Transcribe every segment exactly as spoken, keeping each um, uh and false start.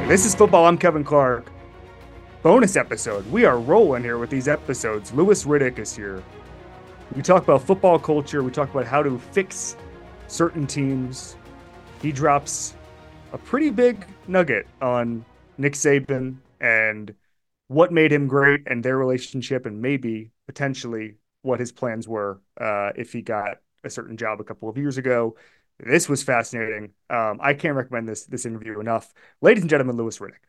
This is Football. I'm Kevin Clark. Bonus episode. We are rolling here with these episodes. Louis Riddick is here. We talk about football culture. We talk about how to fix certain teams. He drops a pretty big nugget on Nick Saban and what made him great and their relationship, and maybe potentially what his plans were uh, if he got a certain job a couple of years ago. This was fascinating. Um, I can't recommend this this interview enough. Ladies and gentlemen, Louis Riddick.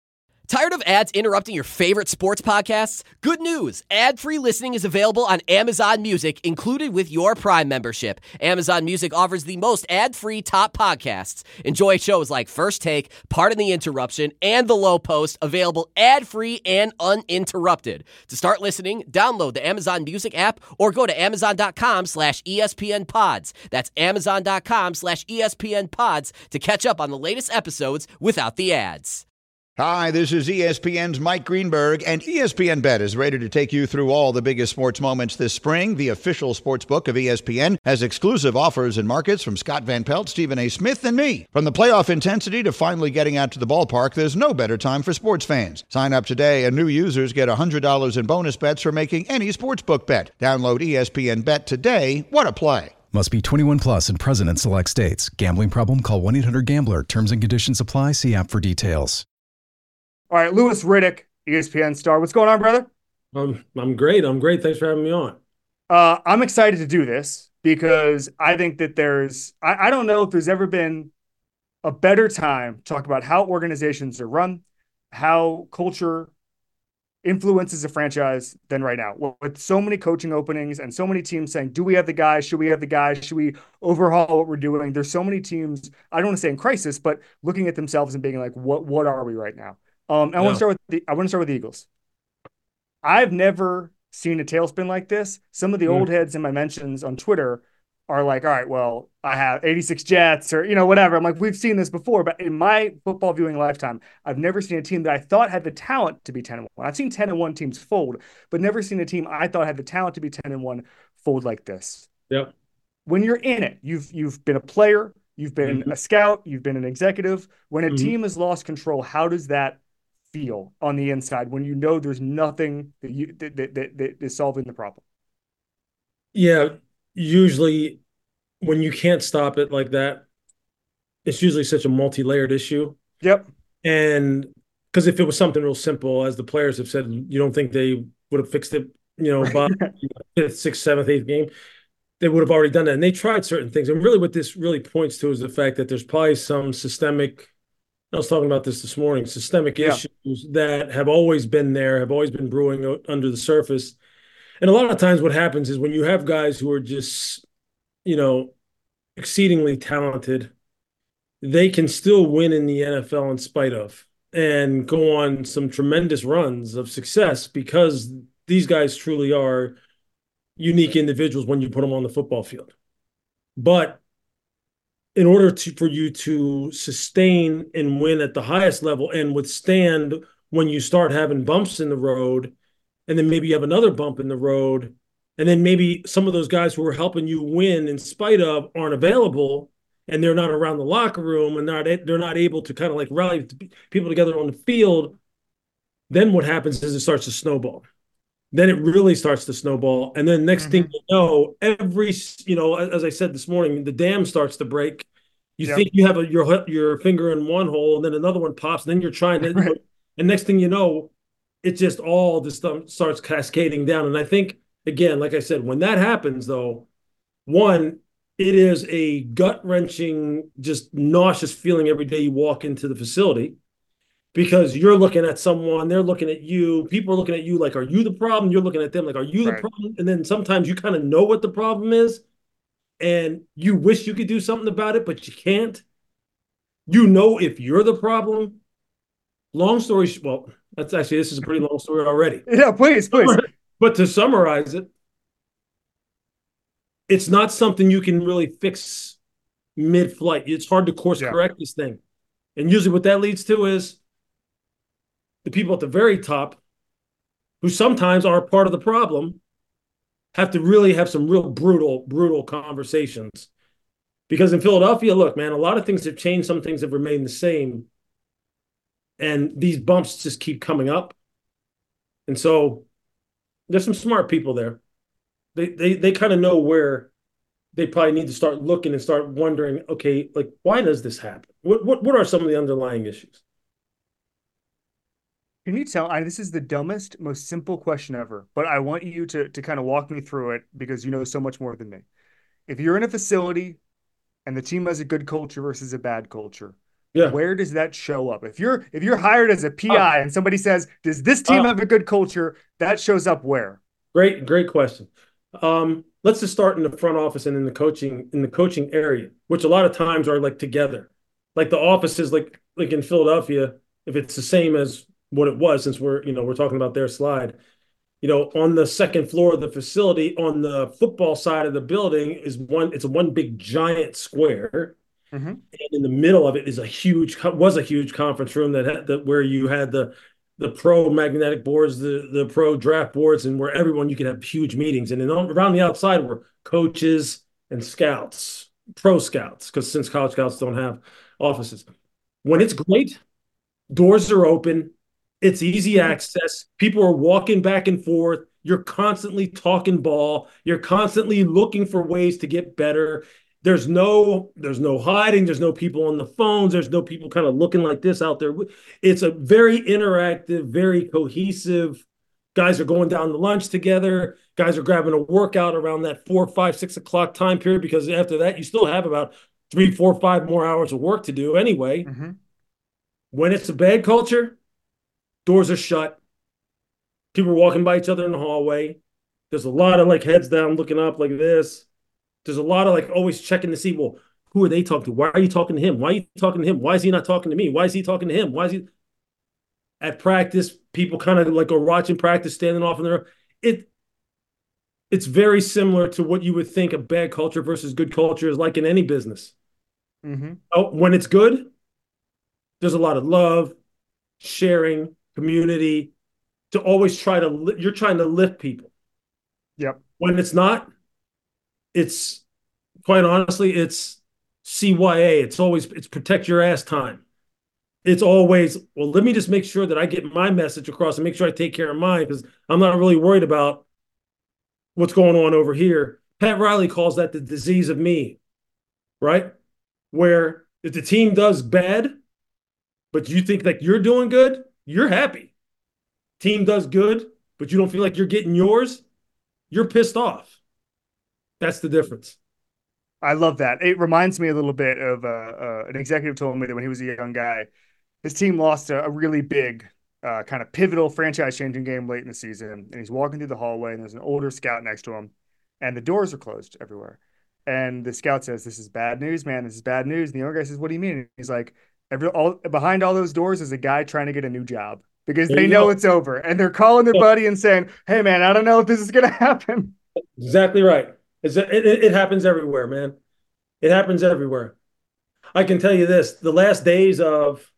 Tired of ads interrupting your favorite sports podcasts? Good news! Ad-free listening is available on Amazon Music, included with your Prime membership. Amazon Music offers the most ad-free top podcasts. Enjoy shows like First Take, Pardon the Interruption, and The Low Post, available ad-free and uninterrupted. To start listening, download the Amazon Music app or go to amazon.com slash ESPN pods. That's amazon.com slash ESPN pods to catch up on the latest episodes without the ads. Hi, this is E S P N's Mike Greenberg, and E S P N Bet is ready to take you through all the biggest sports moments this spring. The official sports book of E S P N has exclusive offers and markets from Scott Van Pelt, Stephen A. Smith, and me. From the playoff intensity to finally getting out to the ballpark, there's no better time for sports fans. Sign up today, and new users get one hundred dollars in bonus bets for making any sportsbook bet. Download E S P N Bet today. What a play. Must be twenty-one plus and present in select states. Gambling problem? Call one eight hundred gambler. Terms and conditions apply. See app for details. All right, Louis Riddick, E S P N star. What's going on, brother? Um, I'm great. I'm great. Thanks for having me on. Uh, I'm excited to do this because I think that there's, I, I don't know if there's ever been a better time to talk about how organizations are run, how culture influences a franchise than right now. With so many coaching openings and so many teams saying, do we have the guys? Should we have the guys? Should we overhaul what we're doing? There's so many teams, I don't want to say in crisis, but looking at themselves and being like, what, what are we right now? Um, I yeah. want to start with the I want to start with the Eagles. I've never seen a tailspin like this. Some of the mm. old heads in my mentions on Twitter are like, all right, well, I have eighty-six Jets or, you know, whatever. I'm like, we've seen this before, but in my football viewing lifetime, I've never seen a team that I thought had the talent to be ten and one. I've seen ten and one teams fold, but never seen a team I thought had the talent to be ten and one fold like this. Yeah. When you're in it, you've you've been a player, you've been mm-hmm. a scout, you've been an executive. When a mm-hmm. team has lost control, how does that feel on the inside when you know there's nothing that you that, that, that, that is solving the problem? Yeah, usually when you can't stop it like that, it's usually such a multi-layered issue. Yep. And because if it was something real simple, as the players have said, you don't think they would have fixed it, you know, by fifth, sixth, seventh, eighth game, they would have already done that. And they tried certain things. And really what this really points to is the fact that there's probably some systemic I was talking about this this morning, systemic yeah. issues that have always been there, have always been brewing under the surface. And a lot of times what happens is when you have guys who are just, you know, exceedingly talented, they can still win in the N F L in spite of and go on some tremendous runs of success because these guys truly are unique individuals when you put them on the football field. But in order to for you to sustain and win at the highest level and withstand when you start having bumps in the road, and then maybe you have another bump in the road, and then maybe some of those guys who are helping you win in spite of aren't available, and they're not around the locker room, and not they're not able to kind of like rally people together on the field, then what happens is it starts to snowball. Then it really starts to snowball. And then next mm-hmm. thing you know, every, you know, as I said this morning, the dam starts to break. You yep. think you have a, your your finger in one hole, and then another one pops, and then you're trying to, right. and next thing you know, it just all this stuff starts cascading down. And I think, again, like I said, when that happens, though, one, it is a gut-wrenching, just nauseous feeling every day you walk into the facility. Because you're looking at someone, they're looking at you, people are looking at you like, are you the problem? You're looking at them like, are you the right. problem? And then sometimes you kind of know what the problem is, and you wish you could do something about it, but you can't. You know if you're the problem. Long story, well, that's actually, this is a pretty long story already. Yeah, please, please. But to summarize it, it's not something you can really fix mid-flight. It's hard to course yeah. correct this thing. And usually what that leads to is the people at the very top, who sometimes are part of the problem, have to really have some real brutal, brutal conversations. Because in Philadelphia, look, man, a lot of things have changed. Some things have remained the same. And these bumps just keep coming up. And so there's some smart people there. They they they kind of know where they probably need to start looking and start wondering, okay, like, why does this happen? What what what are some of the underlying issues? Can you tell? I, this is the dumbest, most simple question ever, but I want you to to kind of walk me through it because you know so much more than me. If you're in a facility and the team has a good culture versus a bad culture, Yeah. where does that show up? If you're if you're hired as a Ah, P I and somebody says, "Does this team ah, have a good culture?" That shows up where? great, great question. Um, let's just start in the front office and in the coaching in the coaching area, which a lot of times are like together. Like the offices, like like in Philadelphia, if it's the same as what it was, since we're you know we're talking about their slide, you know, on the second floor of the facility, on the football side of the building is one. It's a one big giant square, Mm-hmm. and in the middle of it is a huge was a huge conference room that had that where you had the the pro magnetic boards, the the pro draft boards, and where everyone you could have huge meetings. And then around the outside were coaches and scouts, pro scouts, because since college scouts don't have offices. When Right. it's great, doors are open. It's easy access. People are walking back and forth. You're constantly talking ball. You're constantly looking for ways to get better. There's no there's no hiding. There's no people on the phones. There's no people kind of looking like this out there. It's a very interactive, very cohesive. Guys are going down to lunch together. Guys are grabbing a workout around that four, five, six o'clock time period because after that you still have about three, four, five more hours of work to do anyway. Mm-hmm. When it's a bad culture, doors are shut. People are walking by each other in the hallway. There's a lot of like heads down looking up like this. There's a lot of like always checking to see, well, who are they talking to? Why are you talking to him? Why are you talking to him? Why is he not talking to me? Why is he talking to him? Why is he at practice? People kind of like are watching practice, standing off in there. It it's very similar to what you would think a bad culture versus good culture is like in any business. Mm-hmm. Oh, when it's good, there's a lot of love, sharing, community, to always try to li- you're trying to lift people. Yep. When it's not, it's quite honestly, it's C Y A. It's always it's protect your ass time. It's always, well, let me just make sure that I get my message across and make sure I take care of mine because I'm not really worried about what's going on over here. Pat Riley calls that the disease of me, right? Where if the team does bad, but you think like you're doing good, you're happy. Team does good, but you don't feel like you're getting yours, you're pissed off. That's the difference. I love that. It reminds me a little bit of uh, uh, an executive told me that when he was a young guy, his team lost a, a really big, uh, kind of pivotal franchise-changing game late in the season, and he's walking through the hallway, and there's an older scout next to him, and the doors are closed everywhere. And the scout says, "This is bad news, man. This is bad news." And the younger guy says, "What do you mean?" And he's like, "Every all behind all those doors is a guy trying to get a new job because There they you know go. it's over, and they're calling their buddy and saying, 'Hey, man, I don't know if this is gonna happen.'" Exactly right. It's, it, it, it happens everywhere, man. It happens everywhere. I can tell you this, the last days of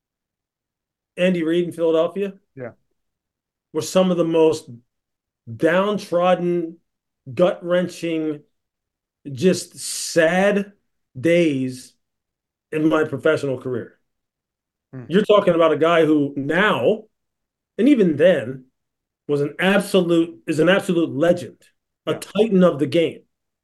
Andy Reid in Philadelphia Yeah. were some of the most downtrodden, gut wrenching, just sad days in my professional career. Hmm. You're talking about a guy who now, and even then, was an absolute is an absolute legend, a Yeah. titan of the game.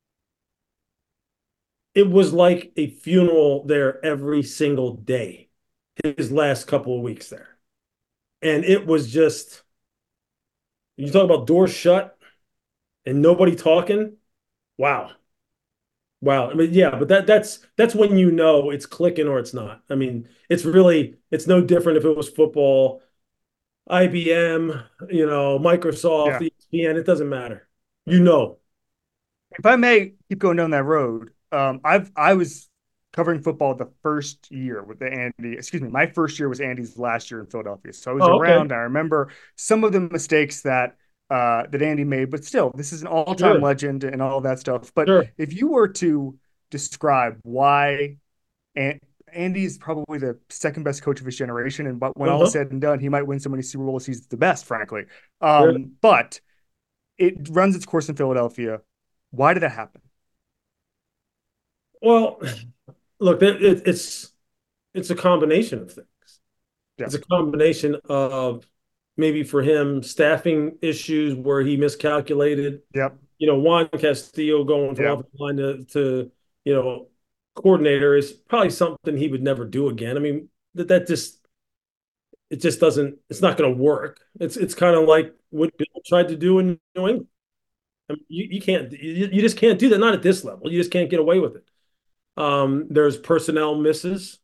It was like a funeral there every single day, his last couple of weeks there. And it was just, you talk about doors shut and nobody talking. Wow. Wow. I mean, yeah, but that that's that's when you know it's clicking or it's not. I mean, it's really it's no different if it was football, I B M, you know, Microsoft, Yeah. E S P N, it doesn't matter. You know. If I may keep going down that road, um, I've I was covering football the first year with the Andy. Excuse me, my first year was Andy's last year in Philadelphia, so I was Oh, okay. around. I remember some of the mistakes that uh, that Andy made, but still, this is an all-time Sure. legend and all that stuff. But Sure. if you were to describe why and Andy's probably the second best coach of his generation, and but when all is Uh-huh. said and done, he might win so many Super Bowls. He's the best, frankly. Yeah. Um, but it runs its course in Philadelphia. Why did that happen? Well, look, it, it, it's it's a combination of things. Yeah. It's a combination of maybe for him staffing issues where he miscalculated. Yep. You know, Juan Castillo going from Yep. offensive line to, to, you know, coordinator is probably something he would never do again. I mean, that that just it just doesn't. It's not going to work. It's it's kind of like what Bill tried to do in New England. I mean, you you can't you, you just can't do that. Not at this level. You just can't get away with it. Um, there's personnel misses.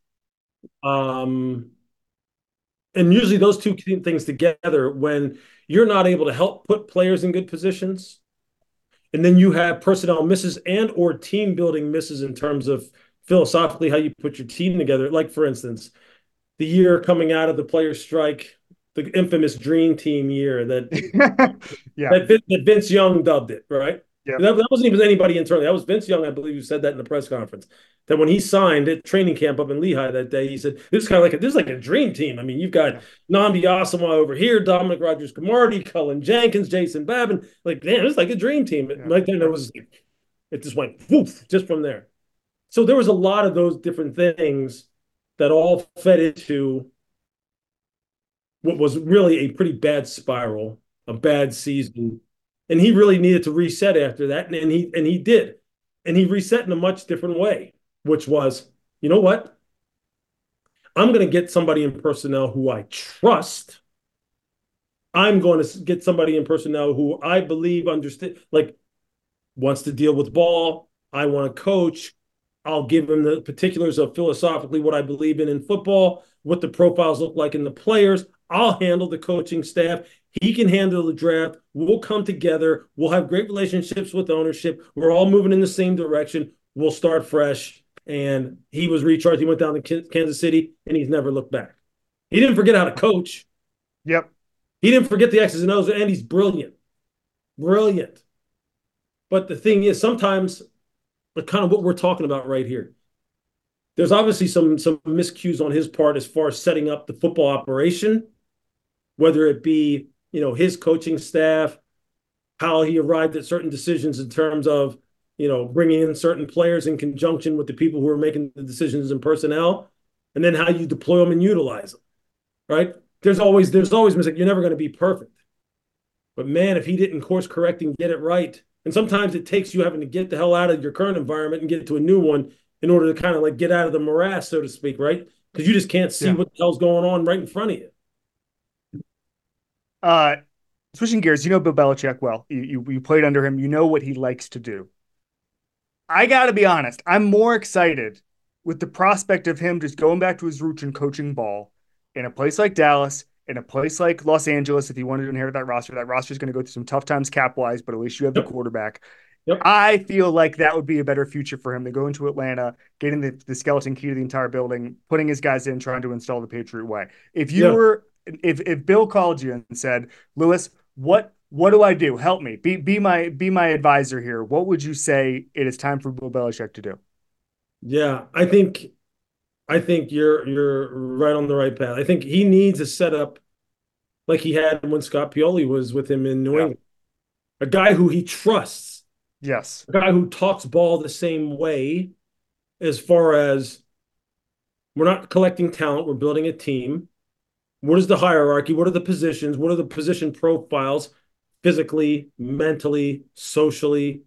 Um, and usually those two things together, when you're not able to help put players in good positions, and then you have personnel misses and or team building misses in terms of philosophically how you put your team together. Like, for instance, the year coming out of the players' strike, the infamous Dream Team year that, yeah. that, that Vince Young dubbed it, right? Yep. That, that wasn't even anybody internally. That was Vince Young, I believe, who said that in the press conference. That when he signed at training camp up in Lehigh that day, he said, this is kind of like a, this is like a dream team. I mean, you've got Nnamdi Asomugha over here, Dominic Rodgers-Cromartie, Cullen Jenkins, Jason Babin. Like, damn, it's like a dream team. Yeah. Right then, it was, it just went woof, just from there. So there was a lot of those different things that all fed into what was really a pretty bad spiral, a bad season. And he really needed to reset after that. And, and he and he did. And he reset in a much different way, which was, you know what? I'm going to get somebody in personnel who I trust. I'm going to get somebody in personnel who I believe understand, like wants to deal with ball. I want to coach. I'll give him the particulars of philosophically what I believe in in football, what the profiles look like in the players. I'll handle the coaching staff. He can handle the draft. We'll come together. We'll have great relationships with ownership. We're all moving in the same direction. We'll start fresh. And he was recharged. He went down to Kansas City, and he's never looked back. He didn't forget how to coach. Yep. He didn't forget the X's and O's, and he's brilliant. Brilliant. But the thing is, sometimes, like kind of what we're talking about right here, there's obviously some, some miscues on his part as far as setting up the football operation, whether it be, you know, his coaching staff, how he arrived at certain decisions in terms of, you know, bringing in certain players in conjunction with the people who are making the decisions in personnel, and then how you deploy them and utilize them, right? There's always, there's always mistake. You're never going to be perfect. But man, if he didn't course correct and get it right, and sometimes it takes you having to get the hell out of your current environment and get to a new one in order to kind of like get out of the morass, so to speak, right? Because you just can't see yeah. what the hell's going on right in front of you. Uh, switching gears, you know Bill Belichick well. You, you you played under him. You know what he likes to do. I got to be honest. I'm more excited with the prospect of him just going back to his roots and coaching ball in a place like Dallas, in a place like Los Angeles. If he wanted to inherit that roster, that roster is going to go through some tough times cap-wise, but at least you have yep. the quarterback. Yep. I feel like that would be a better future for him to go into Atlanta, getting the, the skeleton key to the entire building, putting his guys in, trying to install the Patriot way. If you yeah. were, if if Bill called you and said, Louis, what what do I do? Help me. Be be my be my advisor here. What would you say it is time for Bill Belichick to do? Yeah, I think I think you're you're right on the right path. I think he needs a setup like he had when Scott Pioli was with him in New yeah. England. A guy who he trusts. Yes. A guy who talks ball the same way, as far as we're not collecting talent, we're building a team. What is the hierarchy? What are the positions? What are the position profiles physically, mentally, socially?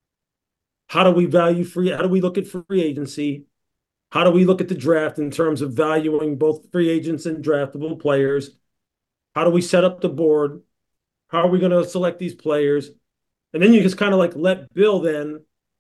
How do we value free? How do we look at free agency? How do we look at the draft in terms of valuing both free agents and draftable players? How do we set up the board? How are we going to select these players? And then you just kind of like let Bill then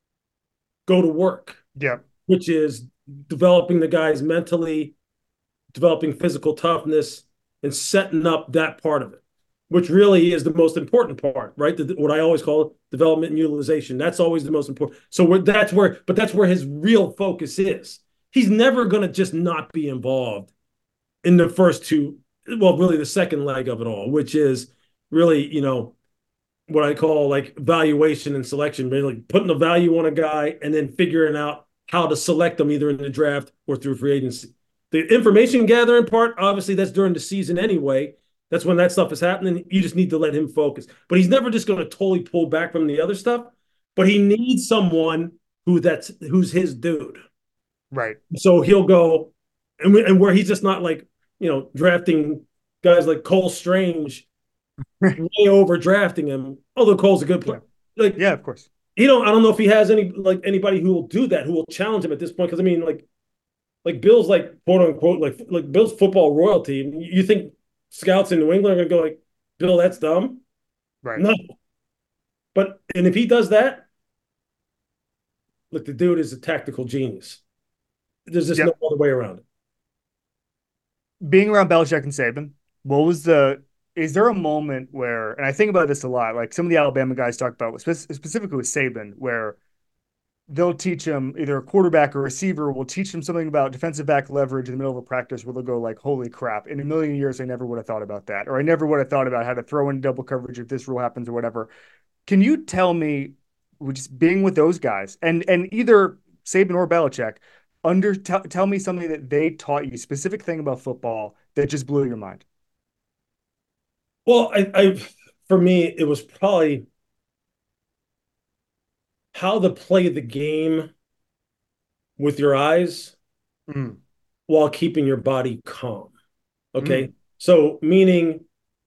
go to work. Yeah. Which is developing the guys mentally, developing physical toughness, and setting up that part of it, which really is the most important part, right? The, what I always call development and utilization. That's always the most important. So we're, that's where, but that's where his real focus is. He's never going to just not be involved in the first two, well, really the second leg of it all, which is really, you know, what I call like valuation and selection, really like putting the value on a guy and then figuring out how to select them either in the draft or through free agency. The information gathering part, obviously that's during the season anyway. That's when that stuff is happening. You just need to let him focus. But he's never just going to totally pull back from the other stuff. But he needs someone who that's who's his dude. Right. So he'll go, and, we, and where he's just not like you know, drafting guys like Cole Strange, way over drafting him. Although Cole's a good player, yeah. like yeah, of course. You know, I don't know if he has any like anybody who will do that, who will challenge him at this point. Because I mean, like, like Bill's like quote unquote like like Bill's football royalty. You think scouts in New England are gonna go like, Bill, that's dumb? Right. No. But and if he does that, look, the dude is a tactical genius. There's just yep. no other way around it. Being around Belichick and Saban, what was the? Is there a moment where, and I think about this a lot, like some of the Alabama guys talk about, specifically with Saban, where they'll teach him, either a quarterback or receiver will teach him something about defensive back leverage in the middle of a practice where they'll go like, holy crap, in a million years, I never would have thought about that. Or I never would have thought about how to throw in double coverage if this rule happens or whatever. Can you tell me, just being with those guys and, and either Saban or Belichick, under t- tell me something that they taught you, specific thing about football that just blew your mind? Well, I, I for me, it was probably how to play the game with your eyes mm. while keeping your body calm. Okay. Mm. So meaning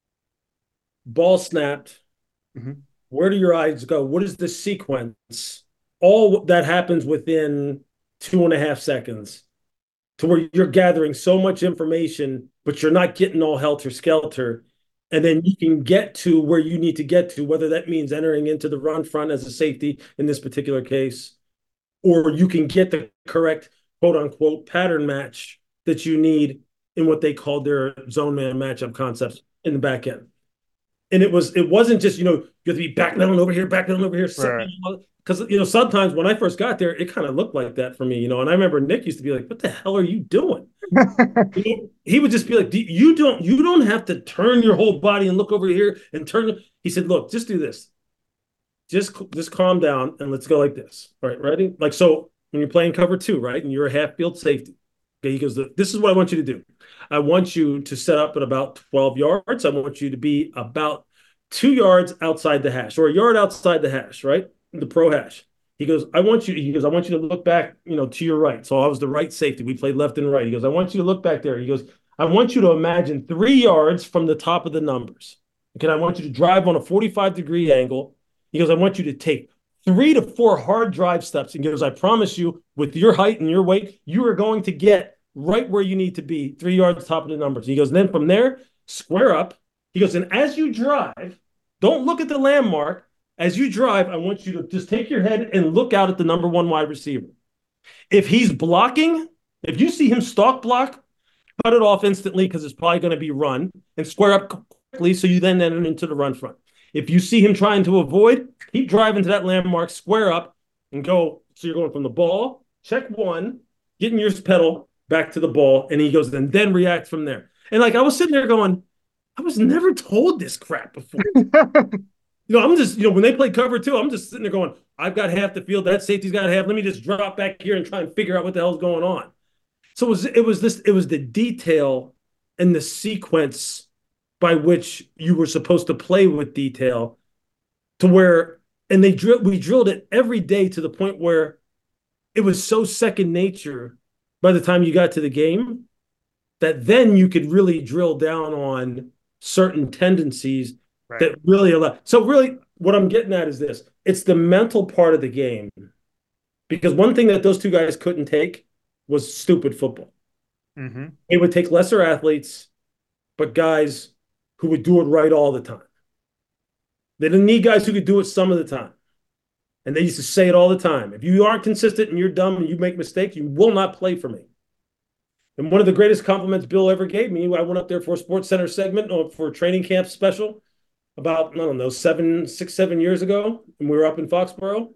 ball snapped. Mm-hmm. Where do your eyes go? What is the sequence? All that happens within two and a half seconds to where you're gathering so much information, but you're not getting all helter-skelter. And then you can get to where you need to get to, whether that means entering into the run front as a safety in this particular case, or you can get the correct quote unquote pattern match that you need in what they called their zone man matchup concepts in the back end. And it was, it wasn't just, you know, you have to be back down over here, back down over here. Because, right. you know, sometimes when I first got there, it kind of looked like that for me, you know, and I remember Nick used to be like, what the hell are you doing? you know, he would just be like, you don't, you don't have to turn your whole body and look over here and turn. He said, look, just do this. Just, just calm down and let's go like this. All right, ready? Like, so when you're playing cover two, right, and you're a half field safety, okay, he goes, this is what I want you to do. I want you to set up at about twelve yards. I want you to be about two yards outside the hash or a yard outside the hash, right? The pro hash. He goes, I want you, he goes, I want you to look back, you know, to your right. So I was the right safety. We played left and right. He goes, I want you to look back there. He goes, I want you to imagine three yards from the top of the numbers. Okay, I want you to drive on a forty-five degree angle. He goes, I want you to take three to four hard drive steps. And he goes, I promise you, with your height and your weight, you are going to get right where you need to be, three yards top of the numbers. He goes, and then from there, square up. He goes, and as you drive, don't look at the landmark. As you drive, I want you to just take your head and look out at the number one wide receiver. If he's blocking, if you see him stalk block, cut it off instantly because it's probably going to be run, and square up quickly so you then enter into the run front. If you see him trying to avoid, keep driving to that landmark, square up, and go. So you're going from the ball, check one, getting your pedal back to the ball, and he goes, and then react from there. And like I was sitting there going, I was never told this crap before. You know, I'm just, you know, when they play cover two, I'm just sitting there going, I've got half the field, that safety's got half. Let me just drop back here and try and figure out what the hell's going on. So it was, it was this, it was the detail and the sequence by which you were supposed to play with detail to where, and they drill, we drilled it every day to the point where it was so second nature by the time you got to the game that then you could really drill down on certain tendencies right. that really allow. So really what I'm getting at is this. It's the mental part of the game. Because one thing that those two guys couldn't take was stupid football. Mm-hmm. They would take lesser athletes, but guys who would do it right all the time. They didn't need guys who could do it some of the time. And they used to say it all the time. If you aren't consistent and you're dumb and you make mistakes, you will not play for me. And one of the greatest compliments Bill ever gave me, I went up there for a Sports Center segment for a training camp special about, I don't know, seven, six, seven years ago. And we were up in Foxborough.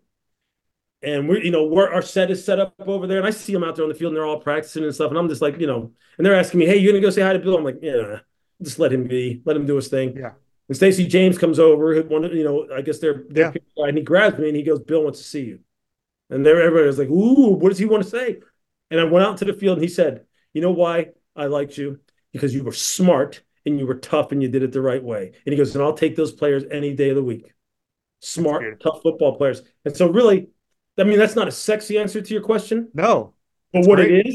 And we're, you know, where our set is set up over there. And I see them out there on the field and they're all practicing and stuff. And I'm just like, you know, and they're asking me, hey, you're going to go say hi to Bill? I'm like, yeah, just let him be, let him do his thing. Yeah. And Stacey James comes over, one, you know, I guess they're, they're yeah. and he grabs me and he goes, Bill wants to see you. And there, everybody was like, ooh, what does he want to say? And I went out to the field and he said, you know why I liked you? Because you were smart and you were tough and you did it the right way. And he goes, and I'll take those players any day of the week. Smart, tough football players. And so really, I mean, that's not a sexy answer to your question. No. But what great. It is,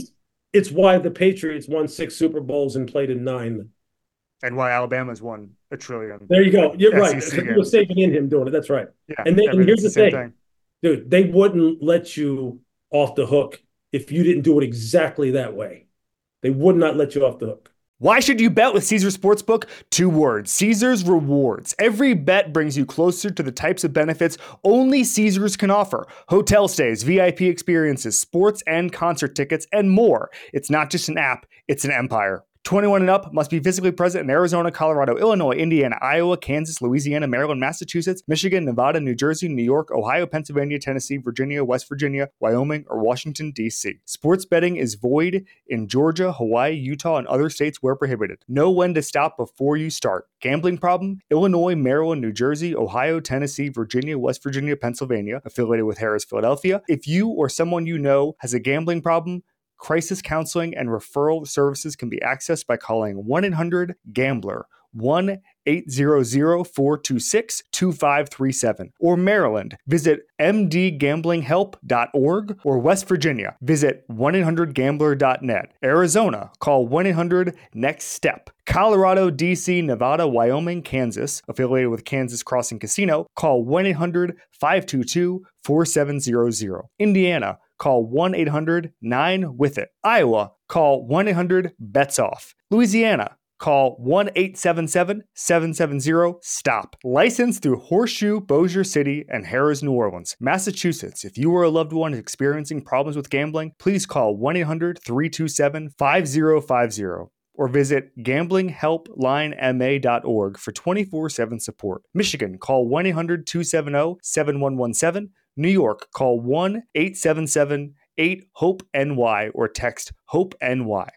It's why the Patriots won six Super Bowls and played in nine. And why Alabama's won a trillion. There you go. You're right. S E C He was saving in him doing it. That's right. Yeah. And, they, I and mean, here's it's the the same thing. thing. Dude, they wouldn't let you off the hook if you didn't do it exactly that way. They would not let you off the hook. Why should you bet with Caesars Sportsbook? Two words: Caesars Rewards. Every bet brings you closer to the types of benefits only Caesars can offer. Hotel stays, V I P experiences, sports and concert tickets, and more. It's not just an app, it's an empire. twenty-one and up, must be physically present in Arizona, Colorado, Illinois, Indiana, Iowa, Kansas, Louisiana, Maryland, Massachusetts, Michigan, Nevada, New Jersey, New York, Ohio, Pennsylvania, Tennessee, Virginia, West Virginia, Wyoming, or Washington, D C. Sports betting is void in Georgia, Hawaii, Utah, and other states where prohibited. Know when to stop before you start. Gambling problem? Illinois, Maryland, New Jersey, Ohio, Tennessee, Virginia, West Virginia, Pennsylvania, affiliated with Harris, Philadelphia. If you or someone you know has a gambling problem, crisis counseling and referral services can be accessed by calling one eight hundred gambler, one eight hundred, four two six, two five three seven. Or Maryland, visit m d gambling help dot org. Or West Virginia, visit one eight hundred gambler dot net. Arizona, call one eight hundred next step. Colorado, D C, Nevada, Wyoming, Kansas, affiliated with Kansas Crossing Casino, call one eight hundred, five two two, four seven zero zero. Indiana, call one eight hundred, nine with it. Iowa, call one eight hundred, bets off. Louisiana, call one eight seven seven, seven seven zero, stop. Licensed through Horseshoe, Bossier City, and Harrah's, New Orleans. Massachusetts, if you or a loved one is experiencing problems with gambling, please call one eight hundred, three two seven, five zero five zero. Or visit gambling help line m a dot org for twenty-four seven support. Michigan, call one eight hundred, two seven zero, seven one one seven. New York, call one eight seven seven, eight hope N Y or text HOPE-NY.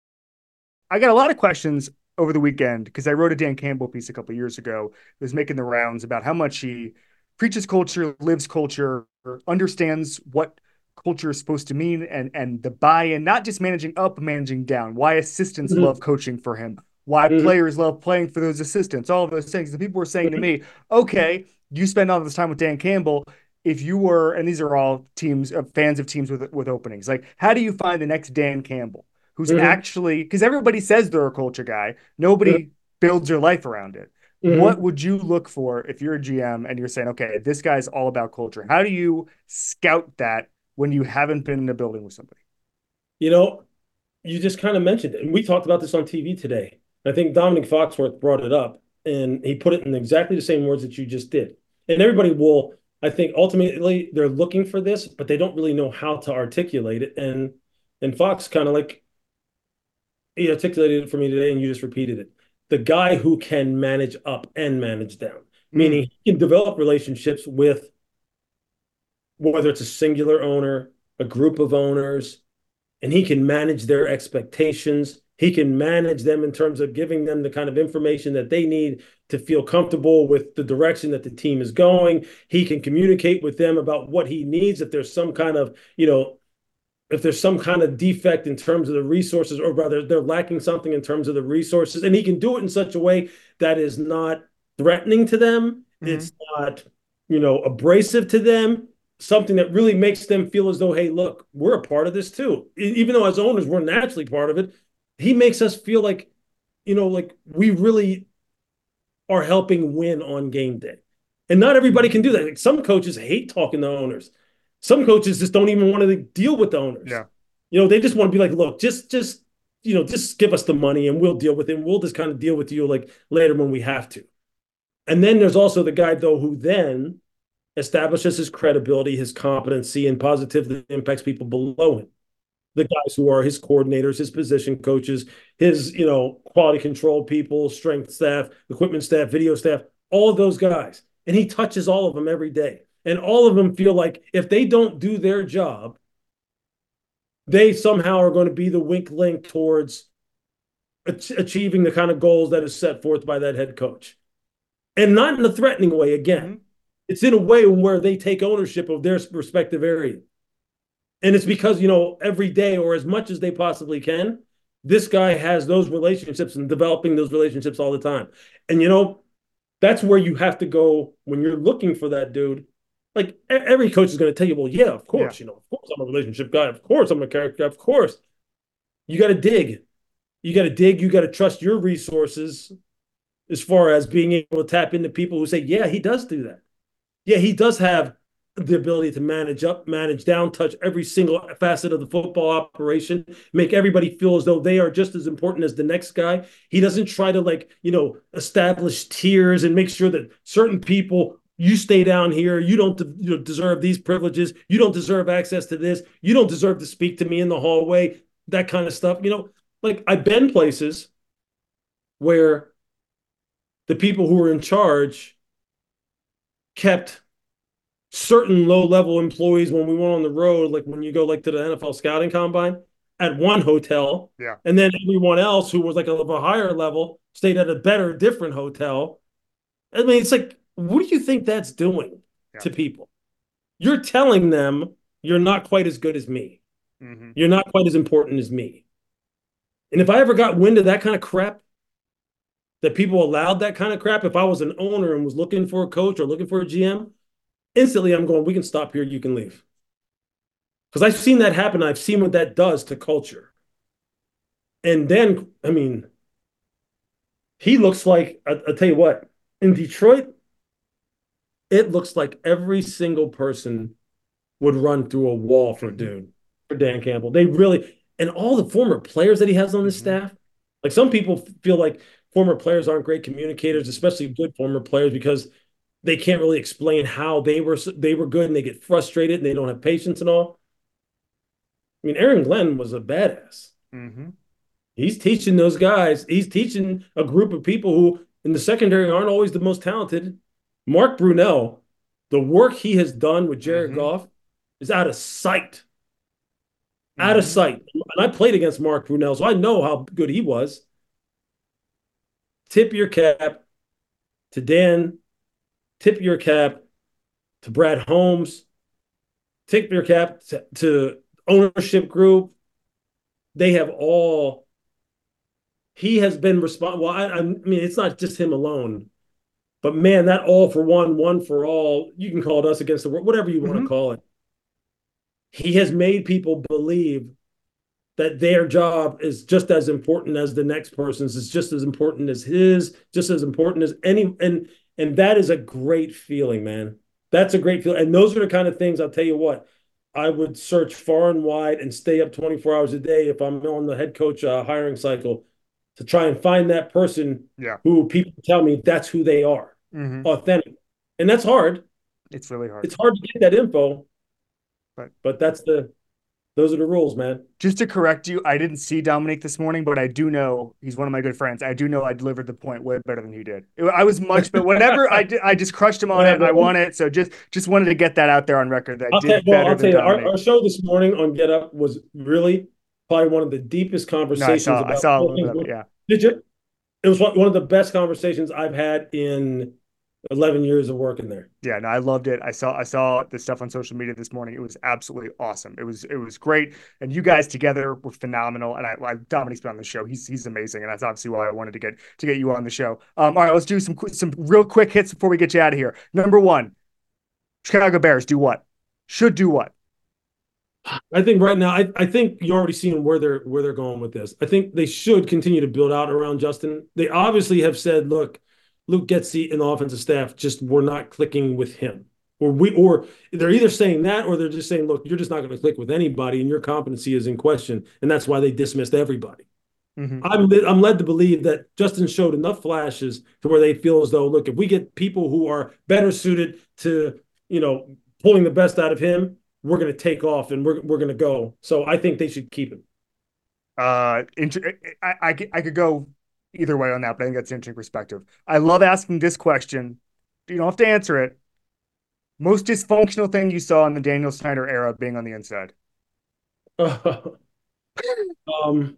I got a lot of questions over the weekend because I wrote a Dan Campbell piece a couple of years ago that was making the rounds about how much he preaches culture, lives culture, understands what culture is supposed to mean, and and the buy-in, not just managing up, managing down, why assistants mm-hmm. love coaching for him, why mm-hmm. players love playing for those assistants, all of those things. The people were saying mm-hmm. to me, okay, you spend all this time with Dan Campbell. If you were, and these are all teams, uh, fans of teams with with openings, like how do you find the next Dan Campbell who's mm-hmm. actually, because everybody says they're a culture guy, nobody mm-hmm. builds their life around it. Mm-hmm. What would you look for if you're a G M and you're saying, okay, this guy's all about culture? How do you scout that when you haven't been in a building with somebody? You know, you just kind of mentioned it. And we talked about this on T V today. I think Dominic Foxworth brought it up, and he put it in exactly the same words that you just did. And everybody will, I think, ultimately they're looking for this, but they don't really know how to articulate it. And and Fox kind of like, he articulated it for me today, and you just repeated it. The guy who can manage up and manage down, mm-hmm. meaning he can develop relationships with, whether it's a singular owner, a group of owners, and he can manage their expectations. He can manage them in terms of giving them the kind of information that they need to feel comfortable with the direction that the team is going. He can communicate with them about what he needs. If there's some kind of, you know, if there's some kind of defect in terms of the resources, or rather they're lacking something in terms of the resources, and he can do it in such a way that is not threatening to them. Mm-hmm. It's not, you know, abrasive to them. Something that really makes them feel as though, hey, look, we're a part of this too. Even though as owners, we're naturally part of it. He makes us feel like, you know, like we really are helping win on game day. And not everybody can do that. Like some coaches hate talking to owners. Some coaches just don't even want to deal with the owners. Yeah. You know, they just want to be like, look, just, just, you know, just give us the money and we'll deal with it. We'll just kind of deal with you like later when we have to. And then there's also the guy, though, who then establishes his credibility, his competency, and positively impacts people below him. The guys who are his coordinators, his position coaches, his, you know, quality control people, strength staff, equipment staff, video staff, all of those guys. And he touches all of them every day. And all of them feel like if they don't do their job, they somehow are going to be the weak link towards ach- achieving the kind of goals that is set forth by that head coach. And not in a threatening way, again. Mm-hmm. It's in a way where they take ownership of their respective area. And it's because, you know, every day or as much as they possibly can, this guy has those relationships and developing those relationships all the time. And, you know, that's where you have to go when you're looking for that dude. Like every coach is going to tell you, well, yeah, of course, yeah. you know, of course I'm a relationship guy. Of course I'm a character guy. Of course. you got to dig. You got to dig. You got to trust your resources as far as being able to tap into people who say, yeah, he does do that. Yeah, he does have the ability to manage up, manage down, touch every single facet of the football operation, make everybody feel as though they are just as important as the next guy. He doesn't try to, like, you know, establish tiers and make sure that certain people, you stay down here, you don't you know, deserve these privileges, you don't deserve access to this, you don't deserve to speak to me in the hallway, that kind of stuff. You know, like, I've been places where the people who were in charge kept certain low-level employees when we went on the road, like when you go like to the N F L scouting combine, at one hotel. Yeah. And then everyone else who was like a, a higher level stayed at a better, different hotel. I mean, it's like, what do you think that's doing yeah. to people? You're telling them you're not quite as good as me. Mm-hmm. You're not quite as important as me. And if I ever got wind of that kind of crap, that people allowed that kind of crap, if I was an owner and was looking for a coach or looking for a G M, instantly I'm going, we can stop here, you can leave. Because I've seen that happen. I've seen what that does to culture. And then, I mean, he looks like, I, I'll tell you what, in Detroit, it looks like every single person would run through a wall for dude, for Dan Campbell. They really, and all the former players that he has on his staff, like some people feel like former players aren't great communicators, especially good former players, because they can't really explain how they were they were good and they get frustrated and they don't have patience and all. I mean, Aaron Glenn was a badass. Mm-hmm. He's teaching those guys. He's teaching a group of people who in the secondary aren't always the most talented. Mark Brunell, the work he has done with Jared mm-hmm. Goff is out of sight. Mm-hmm. Out of sight. And I played against Mark Brunell, so I know how good he was. Tip your cap to Dan. Tip your cap to Brad Holmes. Tip your cap to, to ownership group. They have all. He has been responsible. Well, I, I mean, it's not just him alone, but man, that all for one, one for all. You can call it us against the world, whatever you mm-hmm. want to call it. He has made people believe that their job is just as important as the next person's. It's just as important as his. Just as important as any and. And that is a great feeling, man. That's a great feeling. And those are the kind of things, I'll tell you what, I would search far and wide and stay up twenty-four hours a day if I'm on the head coach uh, hiring cycle to try and find that person yeah. who people tell me that's who they are, mm-hmm. authentic. And that's hard. It's really hard. It's hard to get that info, but, but that's the those are the rules, man. Just to correct you, I didn't see Dominique this morning, but I do know he's one of my good friends. I do know I delivered the point way better than he did. I was much, but whatever I did, I just crushed him on yeah, it and I won it. So just just wanted to get that out there on record. That I did well, better I'll than tell you, Dominique. Our, our show this morning on Get Up was really probably one of the deepest conversations. No, I saw, about I saw a little bit of it, yeah. Did you? It was one of the best conversations I've had in eleven years of working there. Yeah, no, I loved it. I saw I saw the stuff on social media this morning. It was absolutely awesome. It was it was great, and you guys together were phenomenal. And I, I Dominique's been on the show. He's he's amazing, and that's obviously why I wanted to get to get you on the show. Um, all right, let's do some some real quick hits before we get you out of here. Number one, Chicago Bears do what? Should do what? I think right now, I, I think you're already seeing where they're where they're going with this. I think they should continue to build out around Justin. They obviously have said, look, Luke Getsy and the offensive staff just were not clicking with him. Or we or they're either saying that or they're just saying, look, you're just not going to click with anybody and your competency is in question. And that's why they dismissed everybody. Mm-hmm. I'm, I'm led to believe that Justin showed enough flashes to where they feel as though, look, if we get people who are better suited to, you know, pulling the best out of him, we're going to take off and we're we're going to go. So I think they should keep him. Uh, I, I, I could go either way on that, but I think that's an interesting perspective. I love asking this question. You don't have to answer it. Most dysfunctional thing you saw in the Daniel Snyder era being on the inside? Uh, um,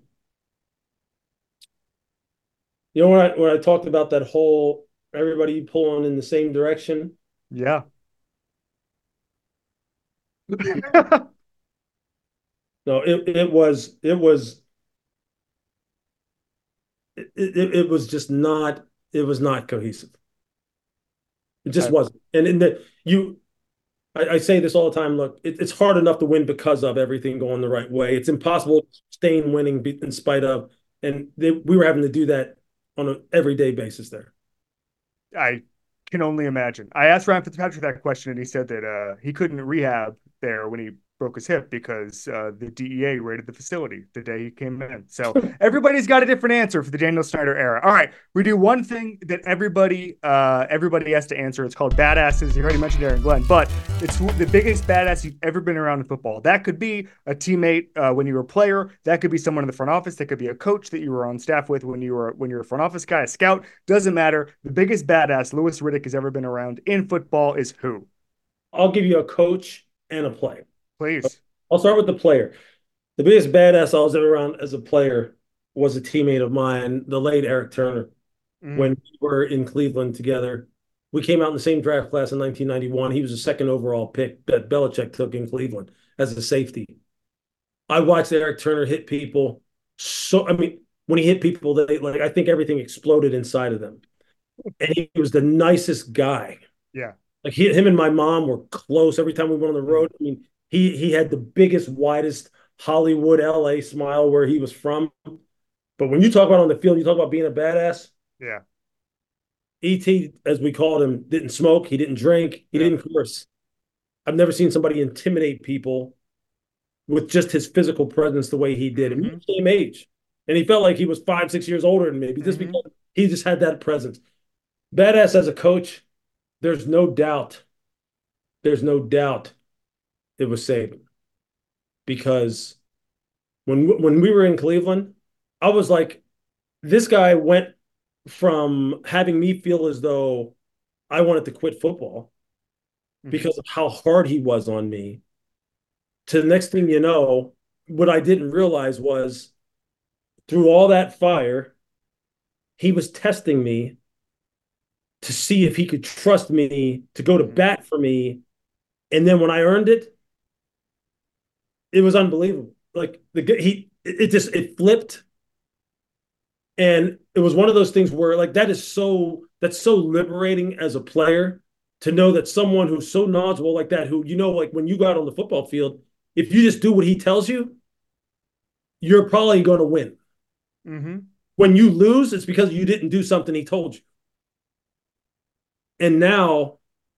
you know, when I, when I talked about that whole everybody pulling in the same direction? Yeah. No, it, it was, it was, It, it, it was just not it was not cohesive. It just I, wasn't. And in the you I, I say this all the time. Look, it, it's hard enough to win because of everything going the right way. It's impossible to sustain winning in spite of, and they, we were having to do that on an everyday basis there. I can only imagine. I asked Ryan Fitzpatrick that question, and he said that uh, he couldn't rehab there when he broke his hip because uh, the D E A raided the facility the day he came in. So everybody's got a different answer for the Daniel Snyder era. All right, we do one thing that everybody uh, everybody has to answer. It's called badasses. You already mentioned Aaron Glenn, but it's the biggest badass you've ever been around in football. That could be a teammate uh, when you were a player. That could be someone in the front office. That could be a coach that you were on staff with when you were when you were a front office guy, a scout. Doesn't matter. The biggest badass Louis Riddick has ever been around in football is who? I'll give you a coach and a player. Please. I'll start with the player. The biggest badass I was ever around as a player was a teammate of mine, the late Eric Turner. Mm. When we were in Cleveland together, we came out in the same draft class in nineteen ninety-one. He was the second overall pick that Belichick took in Cleveland as a safety. I watched Eric Turner hit people. So, I mean, when he hit people, they like I think everything exploded inside of them. And he was the nicest guy. Yeah. Like he, him and my mom were close every time we went on the road. I mean, he he had the biggest, widest Hollywood, L A smile where he was from. But when you talk about on the field, you talk about being a badass. Yeah. E T, as we called him, didn't smoke. He didn't drink. He yeah. didn't curse. I've never seen somebody intimidate people with just his physical presence the way he did. Mm-hmm. He was the same age. And he felt like he was five, six years older than me just mm-hmm. because he just had that presence. Badass as a coach, there's no doubt. There's no doubt it was Saban. Because when, when we were in Cleveland, I was like, this guy went from having me feel as though I wanted to quit football mm-hmm. because of how hard he was on me, to the next thing you know, what I didn't realize was through all that fire, he was testing me to see if he could trust me to go to bat for me. And then when I earned it, it was unbelievable. Like the he, it just, it flipped. And it was one of those things where like, that is so, that's so liberating as a player to know that someone who's so knowledgeable like that, who, you know, like when you go out on the football field, if you just do what he tells you, you're probably going to win. Mm-hmm. When you lose, it's because you didn't do something he told you. And now,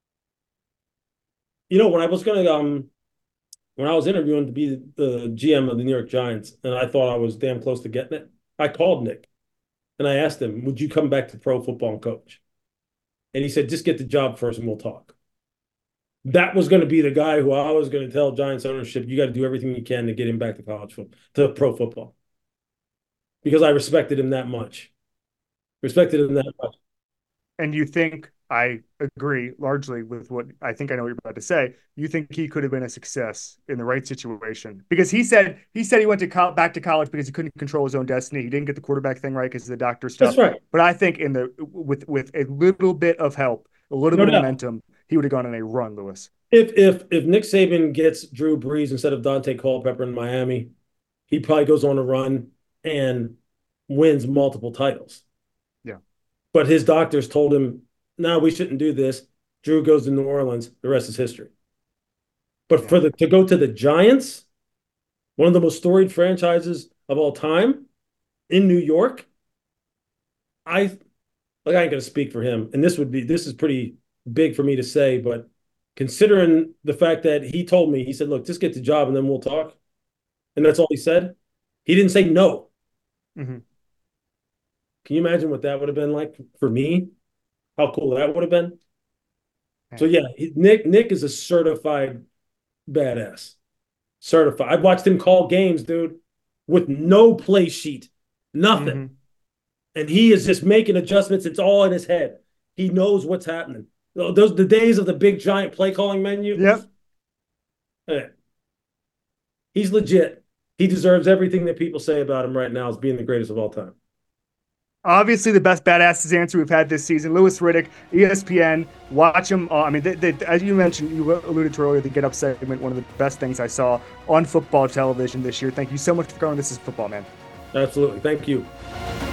you know, when I was going to, um, when I was interviewing to be the G M of the New York Giants, and I thought I was damn close to getting it, I called Nick and I asked him, would you come back to pro football and coach? And he said, just get the job first and we'll talk. That was going to be the guy who I was going to tell Giants ownership, you got to do everything you can to get him back to college football, to pro football. Because I respected him that much. Respected him that much. And you think, I agree largely with what I think I know what you're about to say. You think he could have been a success in the right situation? Because he said he said he went to co- back to college because he couldn't control his own destiny. He didn't get the quarterback thing right because of the doctor stuff. That's right. But I think in the with with a little bit of help, a little no bit of momentum, he would have gone on a run, Louis. If if if Nick Saban gets Drew Brees instead of Dante Culpepper in Miami, he probably goes on a run and wins multiple titles. Yeah. But his doctors told him, no, we shouldn't do this. Drew goes to New Orleans. The rest is history. But yeah. for the to go to the Giants, one of the most storied franchises of all time in New York, I like I ain't gonna speak for him. And this would be this is pretty big for me to say, but considering the fact that he told me, he said, look, just get the job and then we'll talk. And that's all he said. He didn't say no. Mm-hmm. Can you imagine what that would have been like for me? How cool that would have been. So yeah, Nick Nick is a certified badass. Certified. I've watched him call games, dude, with no play sheet, nothing. Mm-hmm. And he is just making adjustments. It's all in his head. He knows what's happening. Those the days of the big giant play calling menu. Yep. Yeah. He's legit. He deserves everything that people say about him right now as being the greatest of all time. Obviously, the best badasses answer we've had this season. Louis Riddick, E S P N. Watch him. Uh, I mean, they, they, as you mentioned, you alluded to earlier, the Get Up segment, one of the best things I saw on football television this year. Thank you so much for going. This is Football Man. Absolutely. Thank you.